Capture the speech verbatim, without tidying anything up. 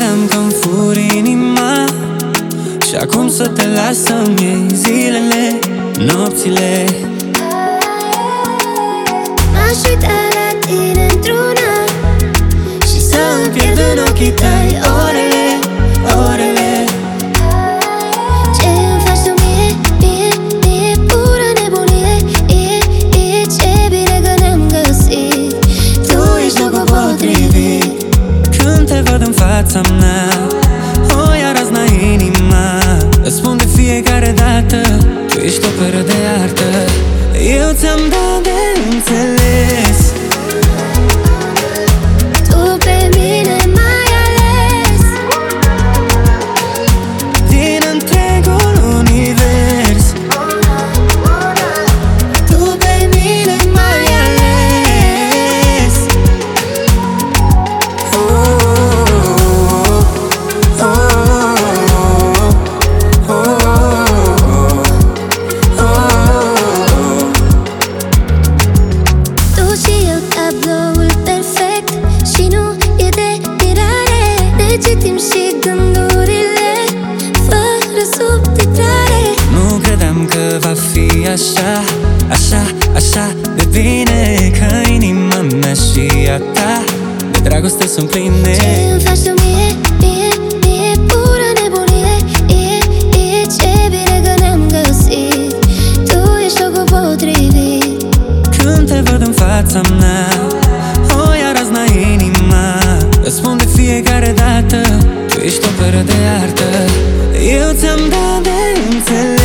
credeam că-mi furi inima și acum să te las să-mi iei zilele, nopțile. M-aș uita la tine într-una și să-mi pierd în ochii tăi orele, orele. Ce-mi faci tu mie, mie, mie, pură nebunie, e, e, ce bine că ne-am găsit. Tu ești locul potrivit. Când te văd în fața mea, o ia razna inima. Îți spun de fiecare dată, tu ești o peră de artă. Eu ți-am dat de înțeles, tu pe mine m-ai ales din întregul univers. Tu pe mine m-ai ales. Oh, oh, oh, oh, oh. Tu și eu, tabloul perfect, și nu e de mirare. Ne citim și gândurile fără subtitrare. Nu credeam că va fi așa, așa, așa de bine, că inima mea și a ta de dragoste sunt pline. Ce-mi faci tu mie, mie, mie, pură nebunie, e, e, ce bine că ne-am găsit. Tu ești locul potrivit. Când te văd în fața mea, o ia razna inima. Îți spun de fiecare dată, tu ești o peră de artă. Eu ți-am dat de înțeles,